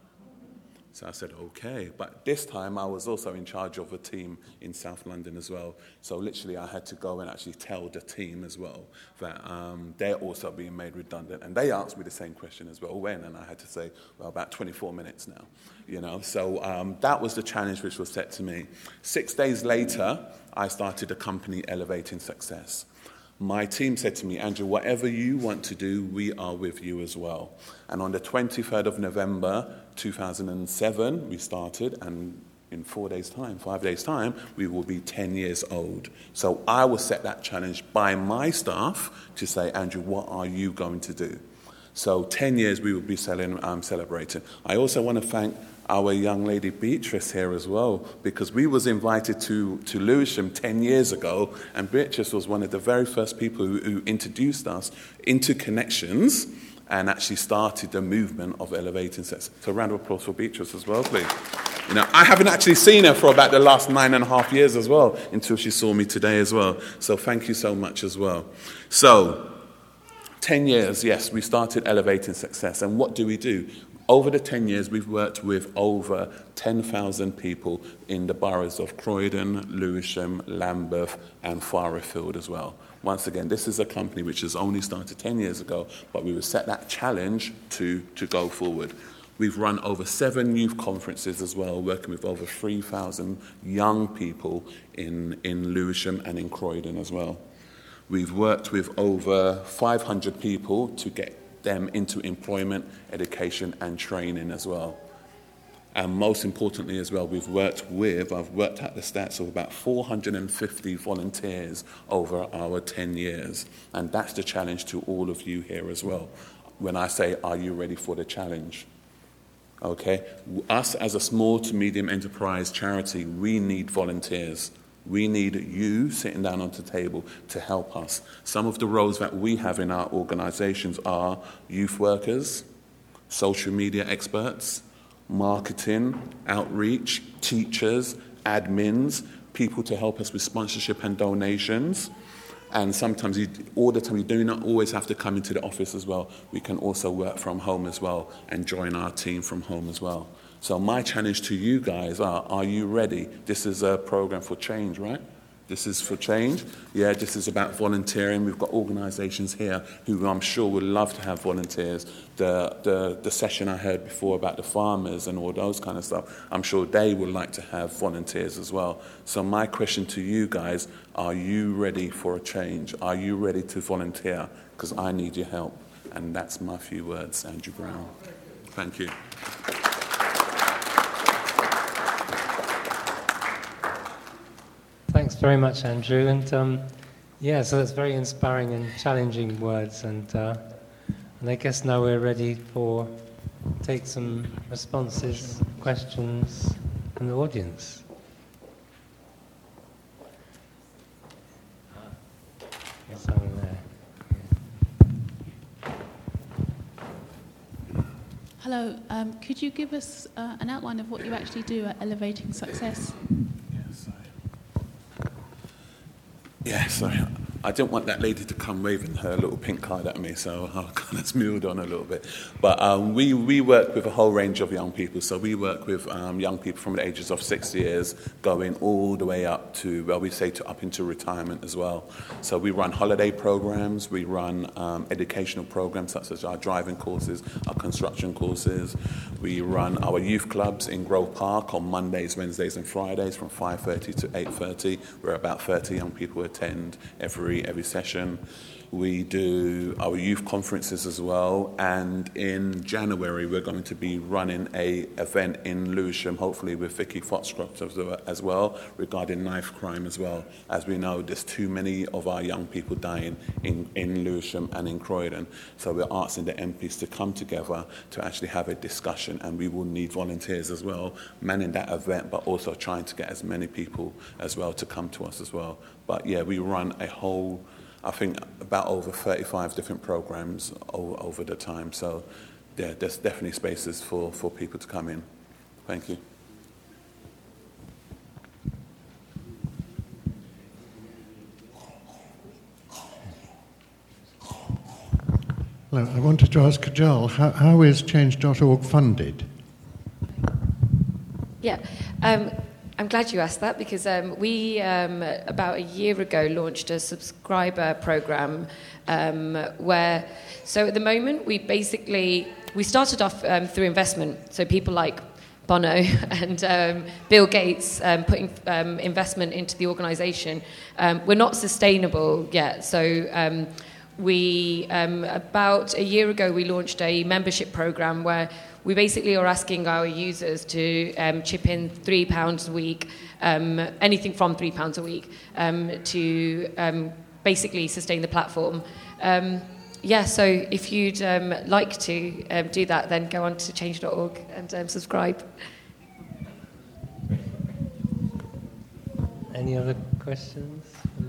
So I said, okay. But this time I was also in charge of a team in South London as well. So literally I had to go and actually tell the team as well that they're also being made redundant. And they asked me the same question as well, when? And I had to say, well, about 24 minutes now. So that was the challenge which was set to me. 6 days later, I started a company, Elevating Success. My team said to me, Andrew, whatever you want to do, we are with you as well. And on the 23rd of November 2007, we started, and in 5 days' time, we will be 10 years old. So I will set that challenge by my staff to say, Andrew, what are you going to do? So 10 years we will be celebrating. I also want to thank our young lady Beatrice here as well, because we was invited to Lewisham 10 years ago, and Beatrice was one of the very first people who introduced us into Connections and actually started the movement of Elevating Success. So a round of applause for Beatrice as well, please. I haven't actually seen her for about the last 9.5 years as well, until she saw me today as well. So thank you so much as well. So 10 years, yes, we started Elevating Success. And what do we do? Over the 10 years, we've worked with over 10,000 people in the boroughs of Croydon, Lewisham, Lambeth, and Furrowfield as well. Once again, this is a company which has only started 10 years ago, but we will set that challenge to go forward. We've run over 7 youth conferences as well, working with over 3,000 young people in Lewisham and in Croydon as well. We've worked with over 500 people to get them into employment, education, and training as well. And most importantly as well, I've worked at the stats of about 450 volunteers over our 10 years. And that's the challenge to all of you here as well. When I say, are you ready for the challenge? Okay, us as a small to medium enterprise charity, we need volunteers. We need you sitting down on the table to help us. Some of the roles that we have in our organisations are youth workers, social media experts, marketing, outreach, teachers, admins, people to help us with sponsorship and donations. And sometimes, all the time, you do not always have to come into the office as well. We can also work from home as well and join our team from home as well. So my challenge to you guys are you ready? This is a program for change, right? This is for change. Yeah, this is about volunteering. We've got organisations here who I'm sure would love to have volunteers. The session I heard before about the farmers and all those kind of stuff, I'm sure they would like to have volunteers as well. So my question to you guys, are you ready for a change? Are you ready to volunteer? Because I need your help. And that's my few words, Andrew Brown. Thank you. Thanks very much, Andrew. And so that's very inspiring and challenging words. And I guess now we're ready to take some responses, questions from the audience. There's someone there. Hello, could you give us an outline of what you actually do at Elevating Success? Yeah, sorry. I didn't want that lady to come waving her little pink card at me, so I kind of moved on a little bit. But we work with a whole range of young people. So we work with young people from the ages of 6 years going all the way up to, well, we say up into retirement as well. So we run holiday programs, we run educational programs such as our driving courses, our construction courses. We run our youth clubs in Grove Park on Mondays, Wednesdays and Fridays from 5:30 to 8:30, where about 30 young people attend every session. We do our youth conferences as well, and in January we're going to be running a event in Lewisham, hopefully with Vicky Foxcroft as well, regarding knife crime as well. As we know, there's too many of our young people dying in Lewisham and in Croydon, so we're asking the MPs to come together to actually have a discussion, and we will need volunteers as well, manning that event, but also trying to get as many people as well to come to us as well. But yeah, we run a whole, I think about over 35 different programs over the time. So yeah, there's definitely spaces for people to come in. Thank you. Hello, I wanted to ask Kajal, how is Change.org funded? Yeah. I'm glad you asked that because we, about a year ago, launched a subscriber program where, so at the moment, we started off through investment. So people like Bono and Bill Gates putting investment into the organisation. We're not sustainable yet. So we, about a year ago, we launched a membership program where we basically are asking our users to chip in £3 a week, anything from £3 a week, to basically sustain the platform. So if you'd like to do that, then go on to change.org and subscribe. Any other questions?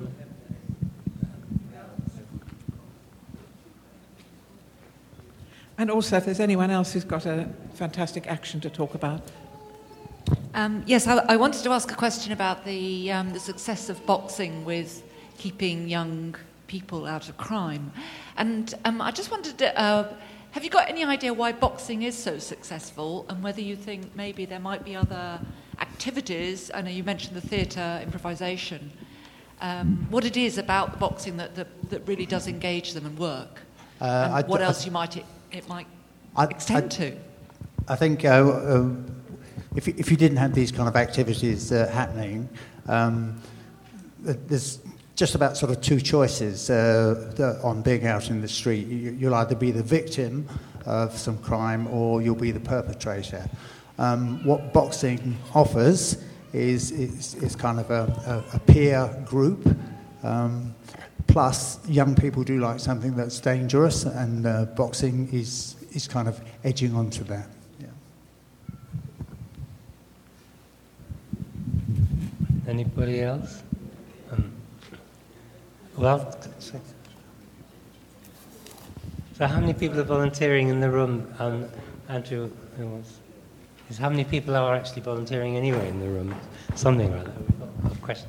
And also, if there's anyone else who's got a fantastic action to talk about. Yes, I wanted to ask a question about the success of boxing with keeping young people out of crime. And I just wondered, have you got any idea why boxing is so successful, and whether you think maybe there might be other activities? I know you mentioned the theatre improvisation. What it is about the boxing that really does engage them and work? And what else it might extend to? I think if you didn't have these kind of activities happening, there's just about sort of two choices on being out in the street. You'll either be the victim of some crime or you'll be the perpetrator. What boxing offers is kind of a peer group. Plus, young people do like something that's dangerous, and boxing is kind of edging onto that. Yeah. Anybody else? So how many people are volunteering in the room? Andrew, who was? How many people are actually volunteering anyway in the room? Something like that. We've got a question.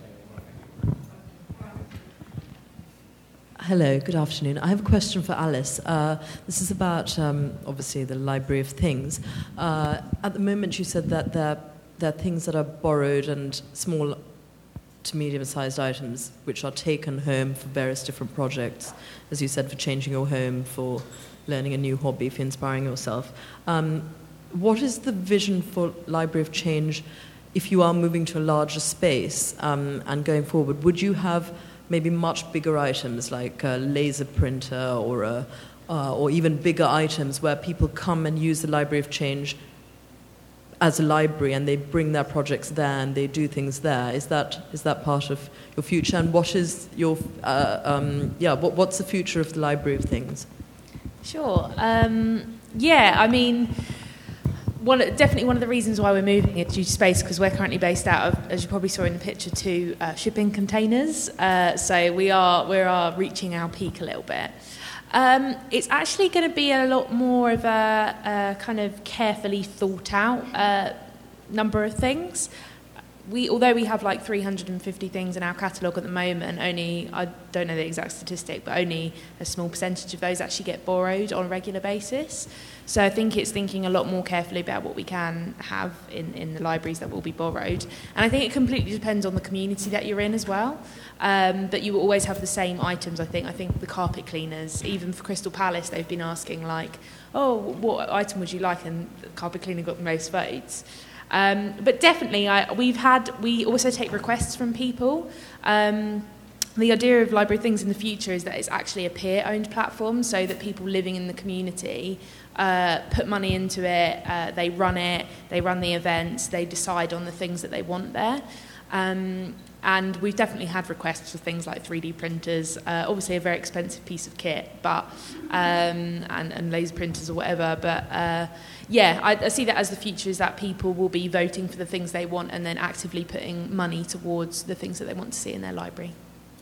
Hello, good afternoon. I have a question for Alice. This is about, obviously, the Library of Things. At the moment, you said that there are things that are borrowed and small to medium-sized items which are taken home for various different projects, as you said, for changing your home, for learning a new hobby, for inspiring yourself. What is the vision for Library of Change if you are moving to a larger space and going forward? Would you have maybe much bigger items like a laser printer or even bigger items where people come and use the Library of Change as a library and they bring their projects there and they do things there? Is that part of your future? And what is your what's the future of the Library of Things? Sure. I mean, definitely one of the reasons why we're moving into space, because we're currently based out of, as you probably saw in the picture, two shipping containers. So we are reaching our peak a little bit. It's actually going to be a lot more of a kind of carefully thought out number of things. although we have like 350 things in our catalogue at the moment, I don't know the exact statistic, but only a small percentage of those actually get borrowed on a regular basis. So I think it's thinking a lot more carefully about what we can have in the libraries that will be borrowed. And I think it completely depends on the community that you're in as well. But you will always have the same items, I think. I think the carpet cleaners, even for Crystal Palace, they've been asking like, oh, what item would you like? And the carpet cleaner got the most votes. But definitely, we also take requests from people. The idea of Library Things in the future is that it's actually a peer-owned platform, so that people living in the community put money into it, they run the events, they decide on the things that they want there. And we've definitely had requests for things like 3D printers, obviously a very expensive piece of kit, but and laser printers or whatever. But I see that as the future, is that people will be voting for the things they want and then actively putting money towards the things that they want to see in their library.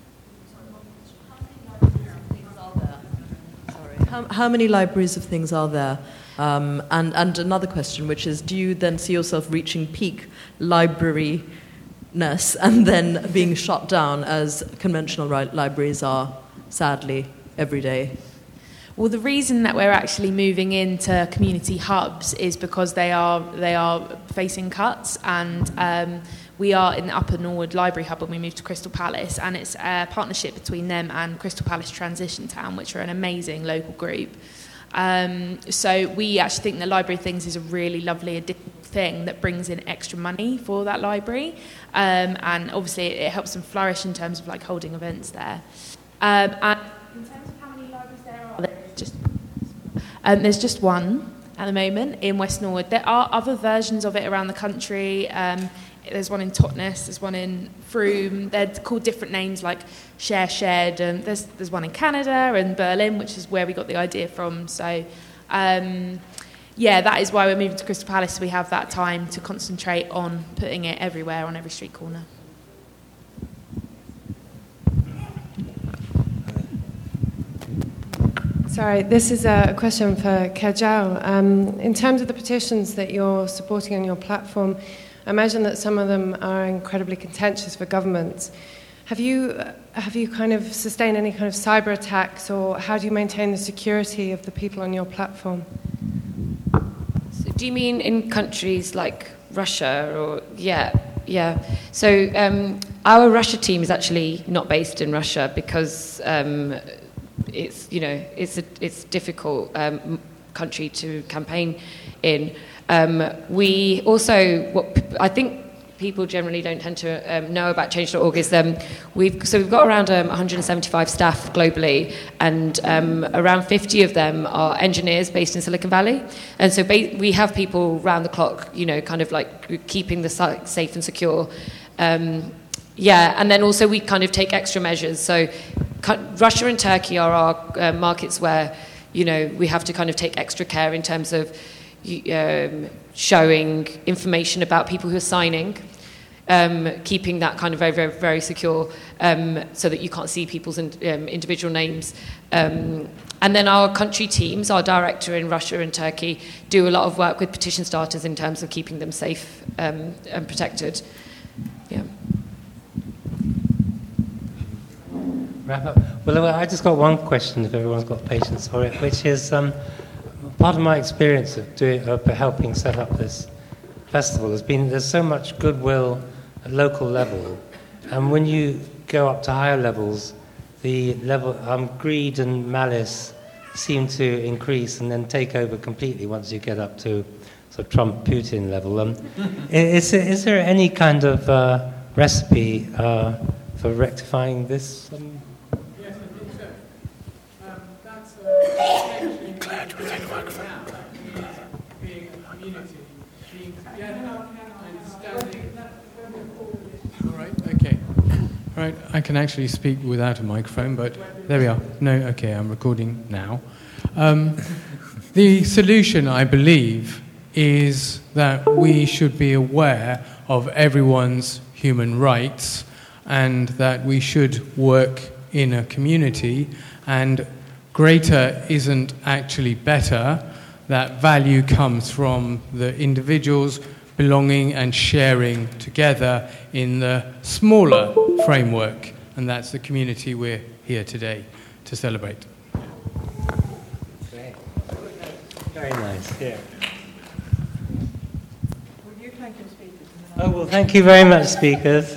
How many libraries of things are there? And another question, which is, do you then see yourself reaching peak library-ness and then being shut down as conventional libraries are, sadly, every day? Well, the reason that we're actually moving into community hubs is because they are facing cuts, and we are in the Upper Norwood Library Hub when we moved to Crystal Palace, and it's a partnership between them and Crystal Palace Transition Town, which are an amazing local group. So we actually think that Library Things is a really lovely thing that brings in extra money for that library, and obviously it helps them flourish in terms of like holding events there. And in terms of how many libraries there are, there's just one at the moment in West Norwood. There are other versions of it around the country. There's one in Totnes, there's one in Frome. They're called different names like Shared, and there's one in Canada and Berlin, which is where we got the idea from. So, that is why we're moving to Crystal Palace. So we have that time to concentrate on putting it everywhere, on every street corner. Sorry, this is a question for Kajal. In terms of the petitions that you're supporting on your platform, I imagine that some of them are incredibly contentious for governments. Have you kind of sustained any kind of cyber attacks, or how do you maintain the security of the people on your platform? So do you mean in countries like Russia, or yeah? So our Russia team is actually not based in Russia because it's a difficult country to campaign in. We also, I think people generally don't tend to know about Change.org is we've got around 175 staff globally, and around 50 of them are engineers based in Silicon Valley, and so we have people round the clock, kind of like keeping the site safe and secure. And then also we kind of take extra measures. So Russia and Turkey are our markets where we have to kind of take extra care in terms of showing information about people who are signing, keeping that kind of very, very, very secure, so that you can't see people's individual names. And then our country teams, our director in Russia and Turkey, do a lot of work with petition starters in terms of keeping them safe and protected. Yeah. Wrap up. Well, I just got one question, if everyone's got patience for it, which is part of my experience of helping set up this festival has been there's so much goodwill at local level, and when you go up to higher levels, the level greed and malice seem to increase and then take over completely once you get up to sort of Trump-Putin level. Is there any kind of recipe for rectifying this? Yes, I think so. That's glad you take the microphone. Being a community, being together, understanding. All right, okay. All right, I can actually speak without a microphone, but there we are. No, okay, I'm recording now. The solution, I believe, is that we should be aware of everyone's human rights, and that we should work in a community, and greater isn't actually better. That value comes from the individuals belonging and sharing together in the smaller framework, and that's the community we're here today to celebrate. Great. Very nice, yeah. Will you thank your speakers? Oh, well, thank you very much, speakers.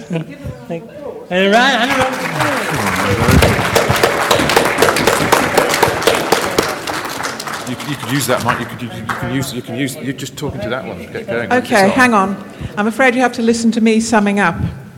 You could use that, Mike. You can use. You're just talking to that one. Get going. Okay, hang on. I'm afraid you have to listen to me summing up.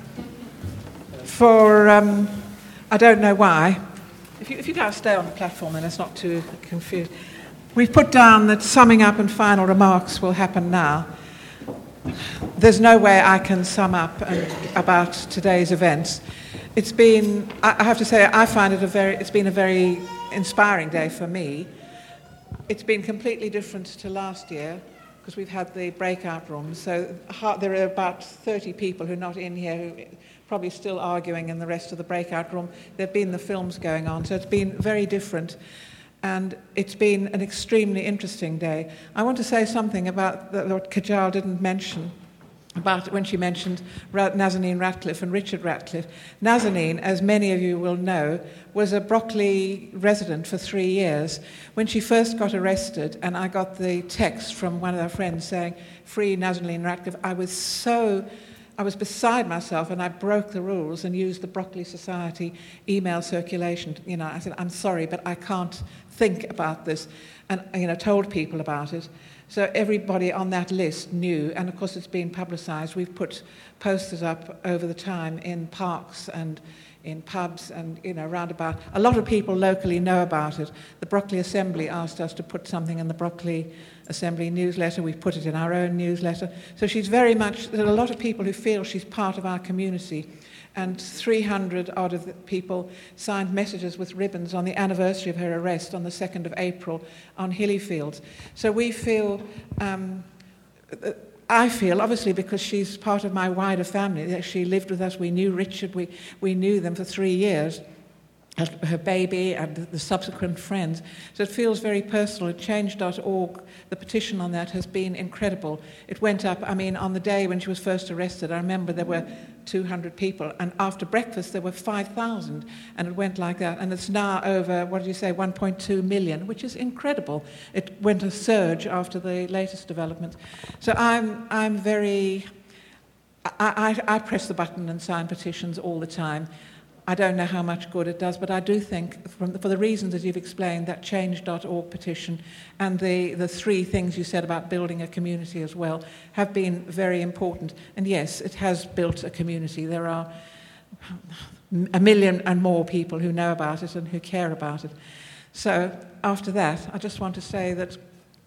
For I don't know why. If you guys stay on the platform, then it's not too confused. We've put down that summing up and final remarks will happen now. There's no way I can sum up about today's events. It's been, I have to say, I find it's been a very inspiring day for me. It's been completely different to last year because we've had the breakout rooms. So there are about 30 people who are not in here who are probably still arguing in the rest of the breakout room. There have been the films going on, so it's been very different. And it's been an extremely interesting day. I want to say something about what Kajal didn't mention, about when she mentioned Nazanin Ratcliffe and Richard Ratcliffe. Nazanin, as many of you will know, was a Brockley resident for 3 years. When she first got arrested, and I got the text from one of her friends saying, "Free Nazanin Ratcliffe," I was beside myself, and I broke the rules and used the Brockley Society email circulation. I said, "I'm sorry, but I can't think about this," and told people about it. So everybody on that list knew, and of course it's been publicised. We've put posters up over the time in parks and in pubs and roundabout. A lot of people locally know about it. The Brockley Assembly asked us to put something in the Brockley Assembly newsletter. We put it in our own newsletter. So she's very much, there are a lot of people who feel she's part of our community. And 300 odd of the people signed messages with ribbons on the anniversary of her arrest on the 2nd of April on Hillyfields. So we feel, I feel, obviously because she's part of my wider family, she lived with us, we knew Richard, we knew them for 3 years, her baby and the subsequent friends. So it feels very personal. At Change.org, the petition on that has been incredible. It went up, on the day when she was first arrested, I remember there were 200 people, and after breakfast there were 5,000, and it went like that. And it's now over, 1.2 million, which is incredible. It went a surge after the latest developments. So I'm very... I press the button and sign petitions all the time. I don't know how much good it does, but I do think, for the reasons that you've explained, that Change.org petition and the 3 things you said about building a community as well have been very important. And yes, it has built a community. There are 1 million and more people who know about it and who care about it. So after that, I just want to say that,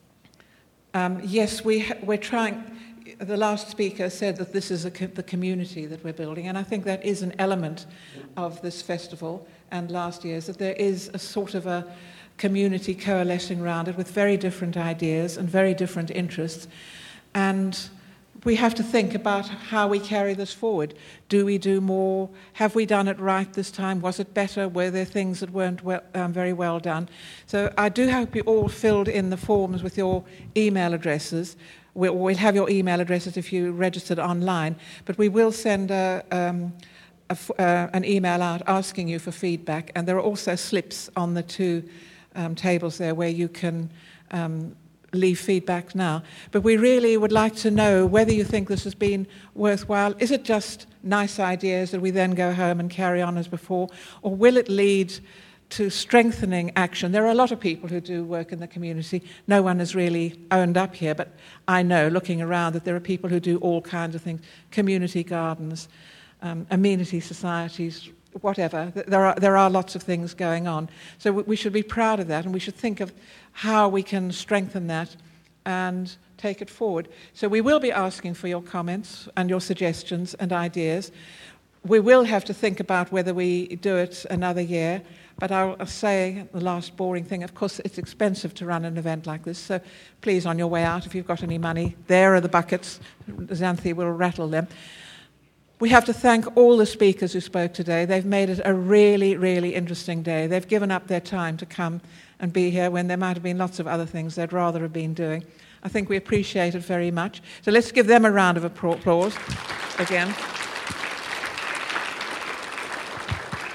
yes, we're trying... The last speaker said that this is the community that we're building, and I think that is an element of this festival and last year's, that there is a sort of a community coalescing around it with very different ideas and very different interests. And we have to think about how we carry this forward. Do we do more? Have we done it right this time? Was it better? Were there things that weren't very well done? So I do hope you all filled in the forms with your email addresses. We'll have your email addresses if you registered online, but we will send an email out asking you for feedback, and there are also slips on the 2 tables there where you can leave feedback now. But we really would like to know whether you think this has been worthwhile. Is it just nice ideas that we then go home and carry on as before, or will it lead to strengthening action? There are a lot of people who do work in the community. No one has really owned up here, but I know, looking around, that there are people who do all kinds of things, community gardens, amenity societies, whatever. There are lots of things going on. So we should be proud of that, and we should think of how we can strengthen that and take it forward. So we will be asking for your comments and your suggestions and ideas. We will have to think about whether we do it another year. But I'll say the last boring thing, of course, it's expensive to run an event like this, so please, on your way out, if you've got any money, there are the buckets. Xanthi will rattle them. We have to thank all the speakers who spoke today. They've made it a really, really interesting day. They've given up their time to come and be here when there might have been lots of other things they'd rather have been doing. I think we appreciate it very much. So let's give them a round of applause again.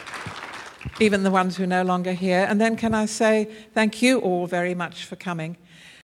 Even the ones who are no longer here. And then can I say thank you all very much for coming.